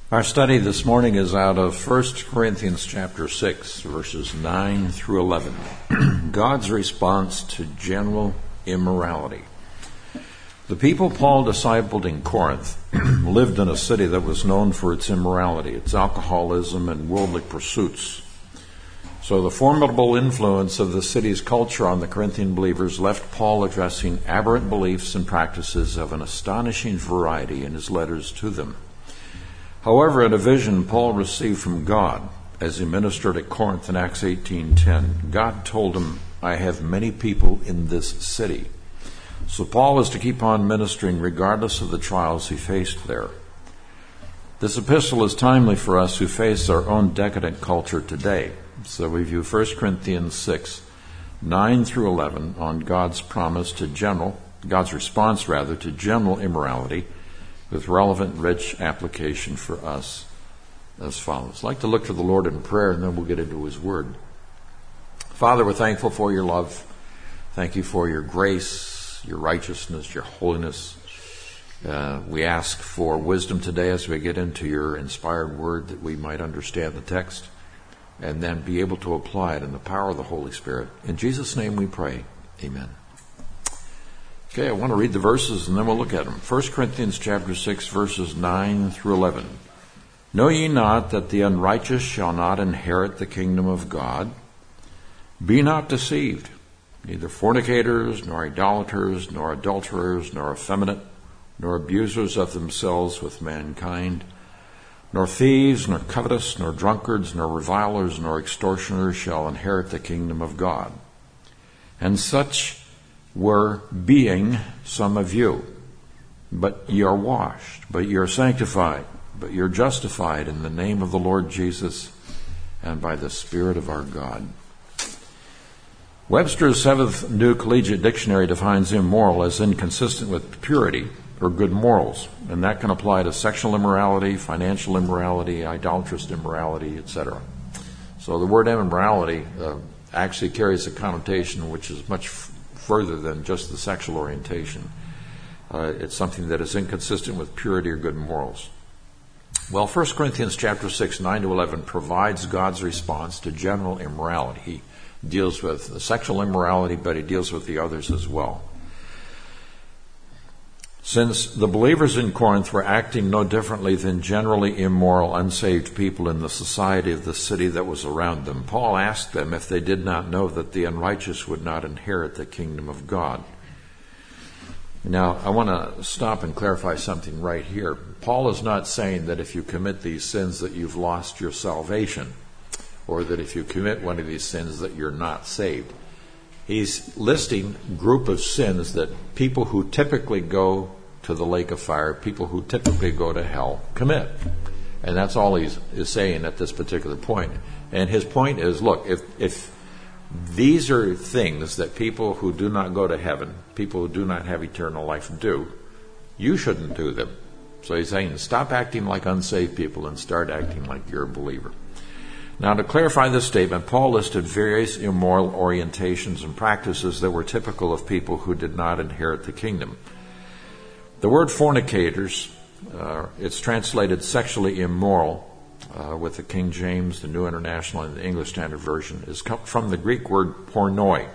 Our study this morning is out of 1 Corinthians chapter 6, verses 9 through 11. God's response to general immorality. The people Paul discipled in Corinth lived in a city that was known for its immorality, its alcoholism and worldly pursuits. So the formidable influence of the city's culture on the Corinthian believers left Paul addressing aberrant beliefs and practices of an astonishing variety in his letters to them. However, in a vision Paul received from God as he ministered at Corinth in Acts 18:10, God told him, "I have many people in this city." So Paul was to keep on ministering regardless of the trials he faced there. This epistle is timely for us who face our own decadent culture today. So we view 1 Corinthians 6, 9 through 11 on God's response to general immorality, with relevant, rich application for us as follows. I'd like to look to the Lord in prayer, and then we'll get into His Word. Father, we're thankful for your love. Thank you for your grace, your righteousness, your holiness. We ask for wisdom today as we get into your inspired Word, that we might understand the text and then be able to apply it in the power of the Holy Spirit. In Jesus' name we pray. Amen. Okay, I want to read the verses and then we'll look at them. 1 Corinthians chapter 6, verses 9 through 11. Know ye not that the unrighteous shall not inherit the kingdom of God? Be not deceived. Neither fornicators, nor idolaters, nor adulterers, nor effeminate, nor abusers of themselves with mankind, nor thieves, nor covetous, nor drunkards, nor revilers, nor extortioners shall inherit the kingdom of God. And such were being some of you. But ye are washed, but ye are sanctified, but ye are justified in the name of the Lord Jesus and by the Spirit of our God. Webster's 7th New Collegiate Dictionary defines immoral as inconsistent with purity or good morals, and that can apply to sexual immorality, financial immorality, idolatrous immorality, etc. So the word immorality actually carries a connotation which is much further than just the sexual orientation. It's something that is inconsistent with purity or good morals. Well, 1 Corinthians chapter 6, 9 to 11 provides God's response to general immorality. He deals with the sexual immorality, but he deals with the others as well. Since the believers in Corinth were acting no differently than generally immoral, unsaved people in the society of the city that was around them, Paul asked them if they did not know that the unrighteous would not inherit the kingdom of God. Now, I want to stop and clarify something right here. Paul is not saying that if you commit these sins that you've lost your salvation, or that if you commit one of these sins that you're not saved. He's listing a group of sins that people who typically go to the lake of fire, people who typically go to hell, commit. And that's all he's saying at this particular point. And his point is, look, if these are things that people who do not go to heaven, people who do not have eternal life do, you shouldn't do them. So he's saying, stop acting like unsaved people and start acting like you're a believer. Now, to clarify this statement, Paul listed various immoral orientations and practices that were typical of people who did not inherit the kingdom. The word fornicators, it's translated sexually immoral with the King James, the New International, and the English Standard Version, is from the Greek word pornoi.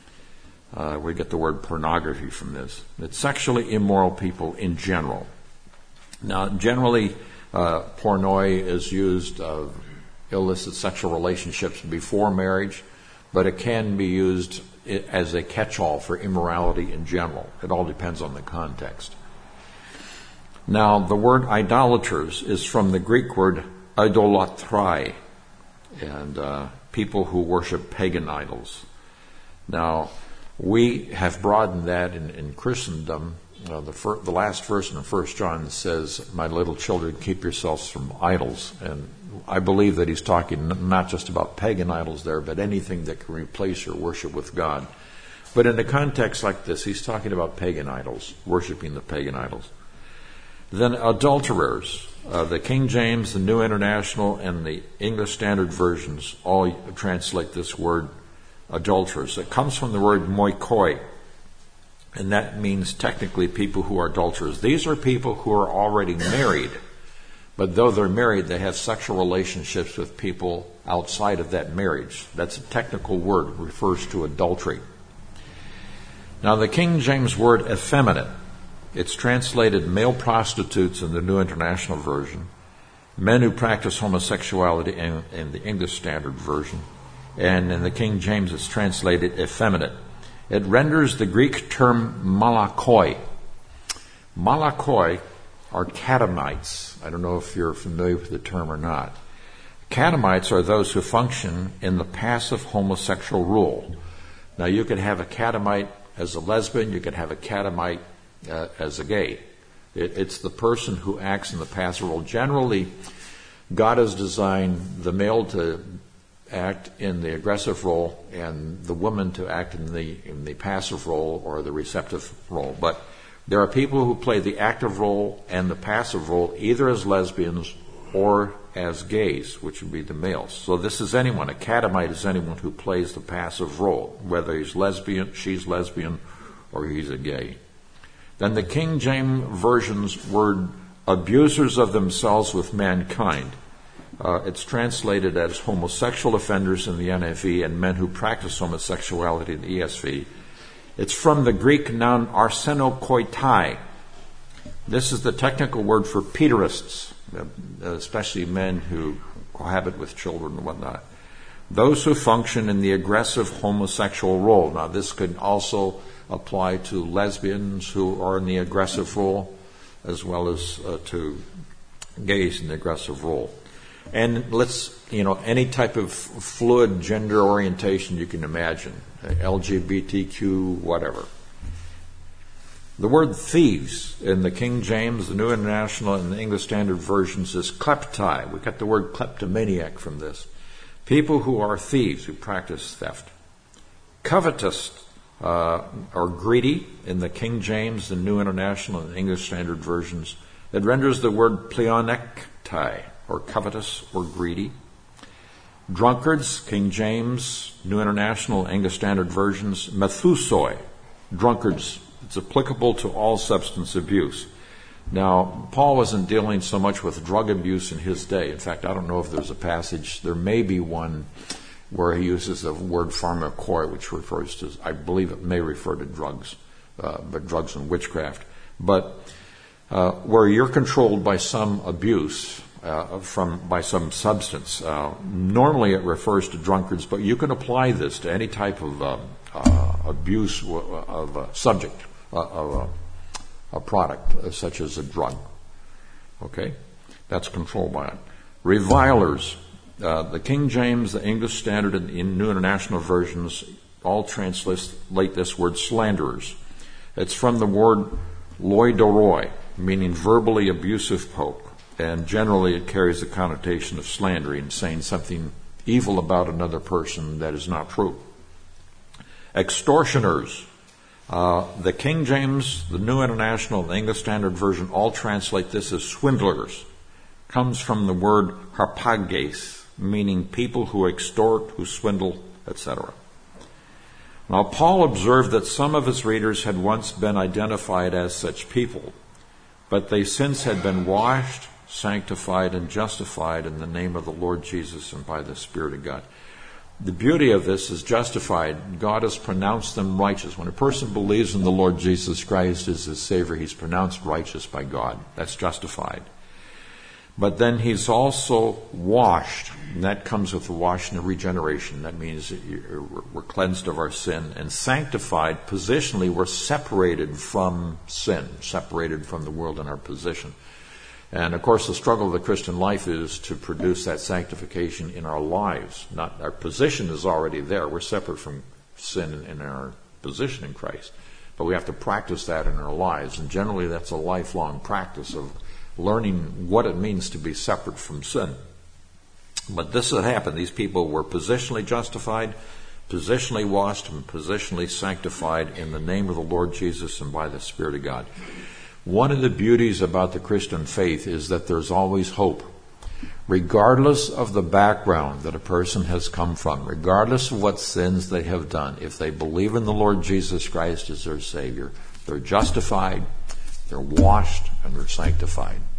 We get the word pornography from this. It's sexually immoral people in general. Now, generally, pornoi is used of illicit sexual relationships before marriage, but it can be used as a catch-all for immorality in general. It all depends on the context. Now, the word idolaters is from the Greek word idolatrai, and people who worship pagan idols. Now, we have broadened that in Christendom. The last verse in 1 John says, "My little children, keep yourselves from idols." And I believe that he's talking not just about pagan idols there, but anything that can replace your worship with God. But in a context like this, he's talking about pagan idols, worshiping the pagan idols. Then adulterers. The King James, the New International, and the English Standard Versions all translate this word adulterers. It comes from the word moikoi, and that means technically people who are adulterers. These are people who are already married, But though they're married, they have sexual relationships with people outside of that marriage. That's a technical word. It refers to adultery. Now, the King James word effeminate, it's translated male prostitutes in the New International Version, men who practice homosexuality in the English Standard Version, and in the King James it's translated effeminate. It renders the Greek term malakoi. Malakoi are catamites. I don't know if you're familiar with the term or not. Catamites are those who function in the passive homosexual role. Now, you could have a catamite as a lesbian, you could have a catamite as a gay. It's the person who acts in the passive role. Generally, God has designed the male to act in the aggressive role and the woman to act in the passive role or the receptive role. But there are people who play the active role and the passive role either as lesbians or as gays, which would be the males. So this is anyone. A catamite is anyone who plays the passive role, whether he's lesbian, she's lesbian, or he's a gay. Then the King James Version's word abusers of themselves with mankind. It's translated as homosexual offenders in the NIV and men who practice homosexuality in the ESV. It's from the Greek noun arsenokoitai. This is the technical word for pederasts, especially men who cohabit with children and whatnot. Those who function in the aggressive homosexual role. Now, this could also apply to lesbians who are in the aggressive role, as well as to gays in the aggressive role. And any type of fluid gender orientation you can imagine, LGBTQ, whatever. The word thieves in the King James, the New International, and the English Standard Versions is kleptai. We got the word kleptomaniac from this. People who are thieves, who practice theft. Covetous or greedy in the King James, the New International, and the English Standard Versions. It renders the word pleonektai, or covetous or greedy. Drunkards, King James, New International, English Standard Versions. Methusoi, drunkards. It's applicable to all substance abuse. Now, Paul wasn't dealing so much with drug abuse in his day. In fact, I don't know if there's a passage. There may be one where he uses the word pharmakoi, which refers to, I believe it may refer to drugs, but drugs and witchcraft. But where you're controlled by some abuse, by some substance. Normally it refers to drunkards, but you can apply this to any type of abuse of a subject, of a product, such as a drug. Okay? That's controlled by it. Revilers. The King James, the English Standard, and the New International Versions all translate this word slanderers. It's from the word loidoroi, meaning verbally abusive folk. And generally it carries the connotation of slandering, saying something evil about another person that is not true. Extortioners. The King James, the New International, and the English Standard Version all translate this as swindlers. Comes from the word harpages, meaning people who extort, who swindle, etc. Now, Paul observed that some of his readers had once been identified as such people, but they since had been washed, sanctified, and justified in the name of the Lord Jesus and by the Spirit of God. The beauty of this is justified. God has pronounced them righteous. When a person believes in the Lord Jesus Christ as his Savior, he's pronounced righteous by God. That's justified. But then he's also washed, and that comes with the washing and regeneration. That means we're cleansed of our sin. And sanctified, positionally, we're separated from sin, separated from the world in our position. And of course, the struggle of the Christian life is to produce that sanctification in our lives. Not our position is already there. We're separate from sin in our position in Christ. But we have to practice that in our lives. And generally, that's a lifelong practice of learning what it means to be separate from sin. But this had happened. These people were positionally justified, positionally washed, and positionally sanctified in the name of the Lord Jesus and by the Spirit of God. One of the beauties about the Christian faith is that there's always hope. Regardless of the background that a person has come from, regardless of what sins they have done, if they believe in the Lord Jesus Christ as their Savior, they're justified, they're washed, and they're sanctified.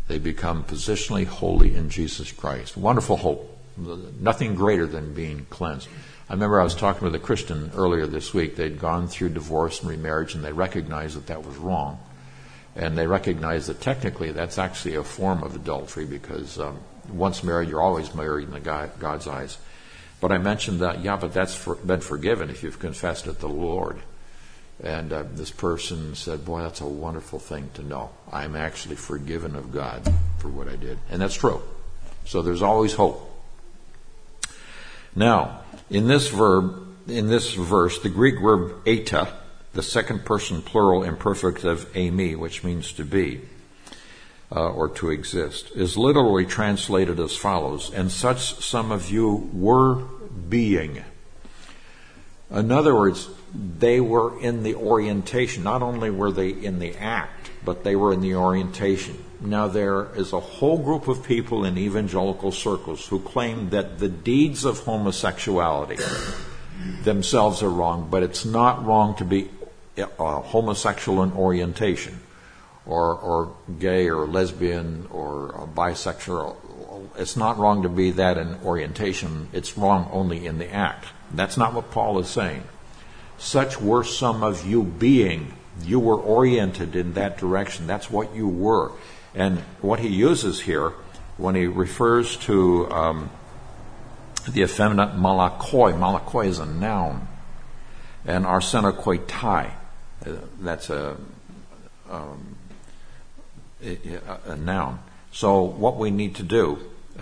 They become positionally holy in Jesus Christ. Wonderful hope. Nothing greater than being cleansed. I remember I was talking with a Christian earlier this week. They'd gone through divorce and remarriage, and they recognized that that was wrong. And they recognized that technically that's actually a form of adultery, because once married, you're always married in God's eyes. But I mentioned that, but that's been forgiven if you've confessed it to the Lord. And this person said, boy, that's a wonderful thing to know. I'm actually forgiven of God for what I did. And that's true. So there's always hope. Now, in this verse, the Greek verb eta, the second person plural imperfect of eimi, which means to be, or to exist, is literally translated as follows: and such some of you were being. In other words, they were in the orientation. Not only were they in the act, but they were in the orientation. Now, there is a whole group of people in evangelical circles who claim that the deeds of homosexuality themselves are wrong, but it's not wrong to be homosexual in orientation, or gay or lesbian or bisexual. It's not wrong to be that in orientation. It's wrong only in the act. That's not what Paul is saying. Such were some of you being. You were oriented in that direction. That's what you were. And what he uses here, when he refers to the effeminate malakoi is a noun, and arsenokoitai, that's a noun. So what we need to do,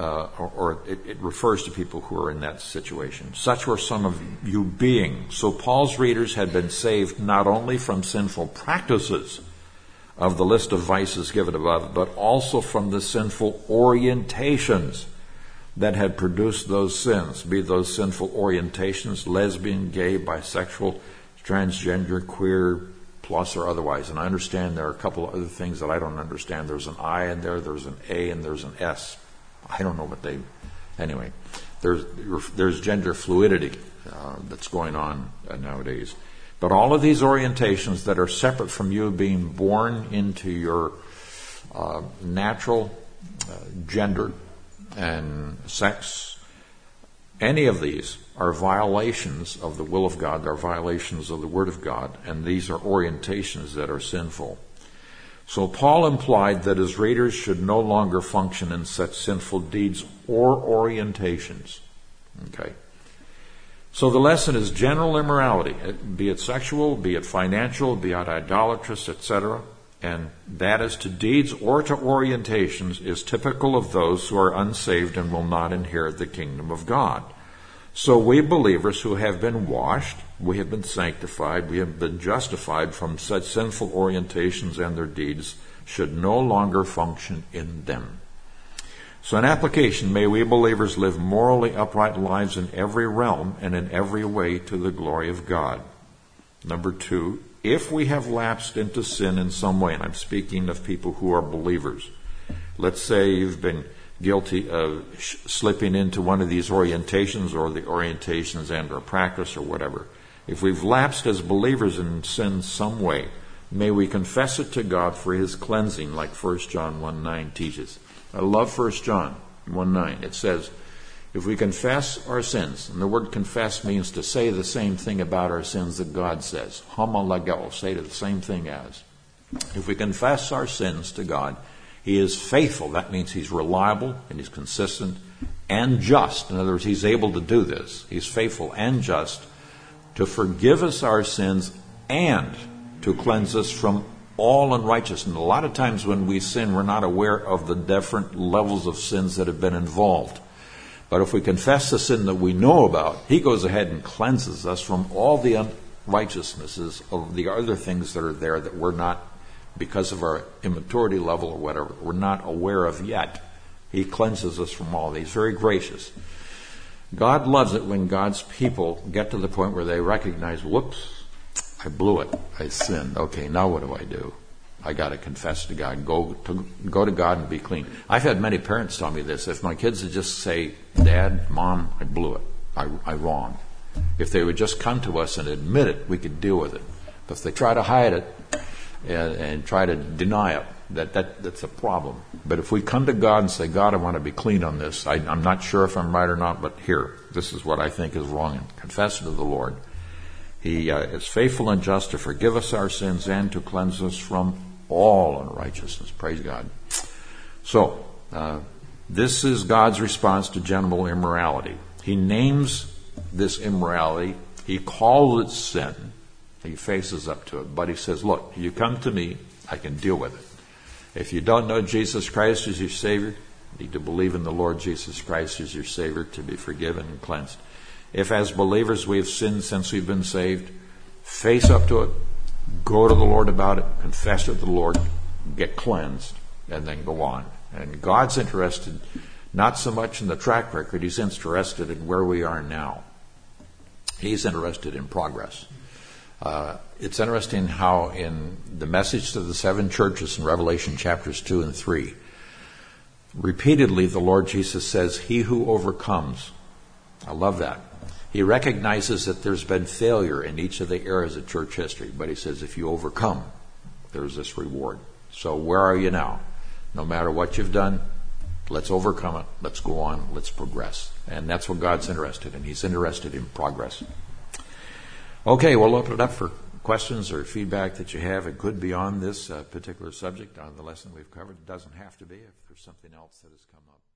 it refers to people who are in that situation. Such were some of you being. So Paul's readers had been saved not only from sinful practices of the list of vices given above, but also from the sinful orientations that had produced those sins, be those sinful orientations lesbian, gay, bisexual, transgender, queer, plus or otherwise. And I understand there are a couple of other things that I don't understand. There's an I in there's an A, and there's an S. I don't know what they... Anyway, there's gender fluidity that's going on nowadays. But all of these orientations that are separate from you being born into your natural gender and sex, any of these are violations of the will of God, are violations of the Word of God, and these are orientations that are sinful. So Paul implied that his readers should no longer function in such sinful deeds or orientations. Okay. So the lesson is general immorality, be it sexual, be it financial, be it idolatrous, etc. And that as to deeds or to orientations is typical of those who are unsaved and will not inherit the kingdom of God. So we believers who have been washed, we have been sanctified, we have been justified from such sinful orientations and their deeds should no longer function in them. So in application, may we believers live morally upright lives in every realm and in every way to the glory of God. Number 2, if we have lapsed into sin in some way, and I'm speaking of people who are believers. Let's say you've been guilty of slipping into one of these orientations or the orientations and or practice or whatever. If we've lapsed as believers in sin some way, may we confess it to God for His cleansing, like 1 John 1:9 teaches. I love 1 John 1:9. It says, if we confess our sins, and the word confess means to say the same thing about our sins that God says. Homologeo, say the same thing as. If we confess our sins to God, He is faithful. That means He's reliable and He's consistent and just. In other words, He's able to do this. He's faithful and just to forgive us our sins and to cleanse us from all unrighteousness. And a lot of times when we sin, we're not aware of the different levels of sins that have been involved. But if we confess the sin that we know about, He goes ahead and cleanses us from all the unrighteousnesses of the other things that are there that we're not, because of our immaturity level or whatever, we're not aware of yet. He cleanses us from all these. Very gracious. God loves it when God's people get to the point where they recognize, whoops, I blew it. I sinned. Okay, now what do I do? I got to confess to God. Go to God and be clean. I've had many parents tell me this. If my kids would just say, Dad, Mom, I blew it. I wronged. If they would just come to us and admit it, we could deal with it. But if they try to hide it and try to deny it, That's a problem. But if we come to God and say, God, I want to be clean on this. I'm not sure if I'm right or not, but here, this is what I think is wrong, and confess it to the Lord. He is faithful and just to forgive us our sins and to cleanse us from all unrighteousness. Praise God. So, this is God's response to general immorality. He names this immorality. He calls it sin. He faces up to it. But he says, look, you come to me, I can deal with it. If you don't know Jesus Christ as your Savior, you need to believe in the Lord Jesus Christ as your Savior to be forgiven and cleansed. If as believers we have sinned since we've been saved, face up to it, go to the Lord about it, confess it to the Lord, get cleansed, and then go on. And God's interested not so much in the track record, He's interested in where we are now. He's interested in progress. It's interesting how in the message to the 7 churches in Revelation chapters 2 and 3, repeatedly the Lord Jesus says, he who overcomes. I love that. He recognizes that there's been failure in each of the eras of church history, but he says if you overcome, there's this reward. So where are you now? No matter what you've done, let's overcome it, let's go on, let's progress. And that's what God's interested in. He's interested in progress. Okay, we'll open it up for questions or feedback that you have. It could be on this particular subject, on the lesson we've covered. It doesn't have to be if there's something else that has come up.